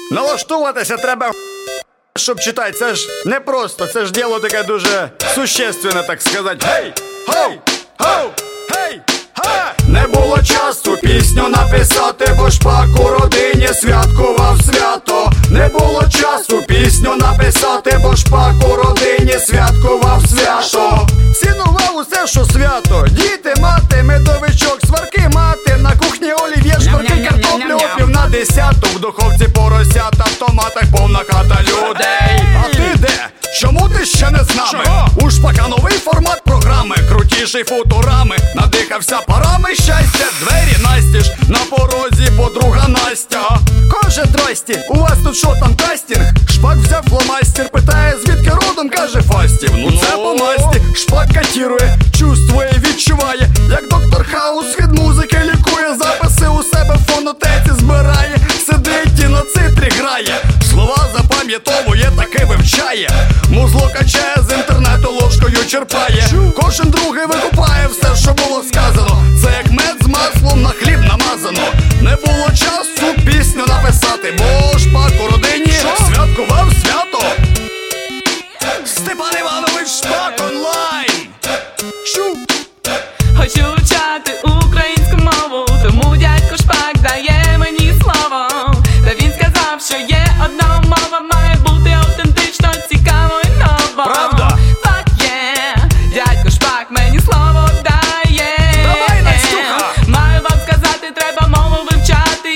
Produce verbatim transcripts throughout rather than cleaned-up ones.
Налаштуватися треба, щоб читати. Це ж не просто, це ж діло таке дуже существенне, так сказати. Гей! Хоу! Хоу! Гей! Ха! Не було часу пісню написати, бо Шпак у родині святкував свято. Не було часу пісню написати, бо Шпак у родині святкував свято. Цінував усе, що свято. Діти, мати, медовичок, сварки мати. На кухні олів'є, шкварки, картоплю, опів на десяту. В духовці поросята, в томатах повна хата людей. А ти де? Чому ти ще не з нами? Чого? У Шпака новий формат програми, крутіший футурами. Надихався парами щастя, двері настіж. На порозі подруга Настя. Каже, здрасті, у вас тут що там кастинг? Шпак взяв фломастер, питає, звідки родом, каже Фастів. Ну це по масті. Шпак катірує, чувствує, відчуває, як доктор Хаус від музики лікує. Записи у себе в фонотеці збирає. Сидить і на цитрі грає. Слова запам'ятовує, таки вивчає. Музло качає, з інтернету ложкою черпає. Кожен другий викупає все, що було сказано. Це як мед з маслом на хліб намазано. Не було часу пісню написати, бо Шпак у родині святкував свято. Степан Іванович Шпак онлайн. Чу. Хочу вивчати українську мову, тому дядько Шпак дає мені слово. Та він сказав, що є одна мова, має бути автентично, цікаво і ново. Правда? Так є, дядько Шпак мені слово дає. Давай, Настюха! Маю вам сказати, треба мову вивчати.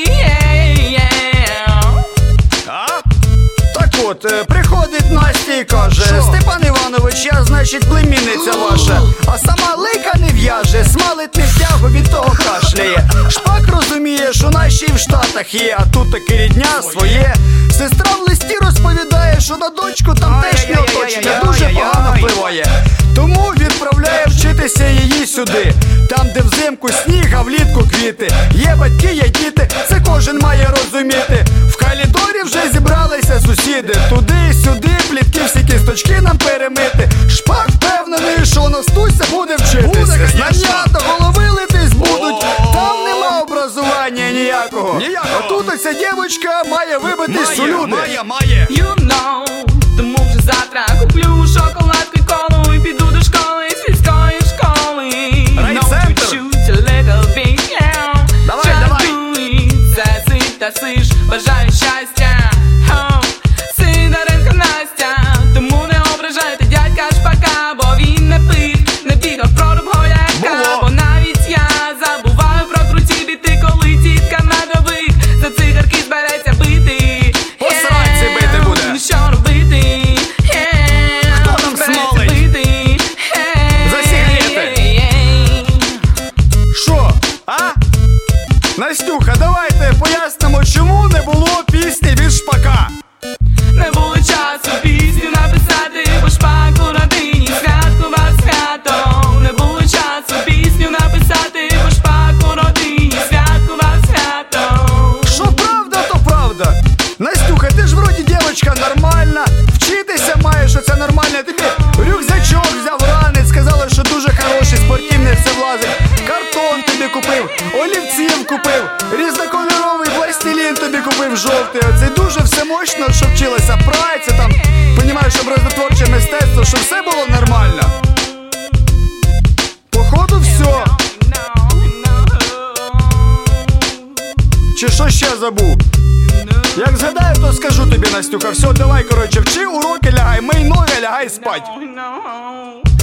А? Так от, е, приходить Настя і каже: Степан Іванович, я, значить, племінниця ваша. А сама лика не в'яже, смалить не втягу, від того кашляє. Шпак розуміє, що наші в Штатах є, а тут таки рідня своє. Сестра в листі розповідає, що на дочку тамтешнє оточення дуже погано впливає. Тому відправляє вчитися її сюди. Там, де взимку сніг, а влітку квіти. Є батьки, є діти, це кожен має розуміти. В калідорі вже зібралися сусіди. Туди і сюди, плітки всі кісточки нам перемити. Шпак впевнений, що Настуся буде вчитися. Знання до голови летись будуть. Там нема образування ніякого. А тут оця дівчинка має вибитись у люди. Має, має. You know, тому вже завтра куплю шоколадку і колу і піду до школи, сільської школи. Райцентр. Чуть-чуть, a little bit, yeah. Давай, давай. Жартуй, це сить та сиш, бажаю щастя. Oh, Сидоренко Настя, тому не ображайте дядька Шпака, бо він не пив, не бігав про руб голяка. Бо навіть я забуваю про круті біти, коли тітка медовик за цигарки збереться бити. По сраці бити буде. Ну що робити? Хто там смалить? За сигарети. Що? А? Настюха, давайте пояснимо, чому не було пісні від Шпака. Не було часу пісню написати, бо Шпак у родині святкував свято. Не було часу пісню написати, бо Шпак у родині святкував свято. Що правда, то правда. Настюха, ти ж вроді дівчинка нормальна. Вчитися маєш, що це нормально. Тобі рюкзачок взяв ранець, сказали, що дуже хороший, спортивний, все влазить. Картон тобі купив, олівців купив, різнокольоровий пластилін тобі купив жовтий. Оце дуже все мощно, щоб вчилася праця там, понімаєш, образотворче мистецтво, щоб все було нормально. Походу все. Чи що ще забув? Як згадаю, то скажу тобі, Настюха. Все, давай, коротше, вчи уроки, лягай, мий ноги, лягай спать. No, no.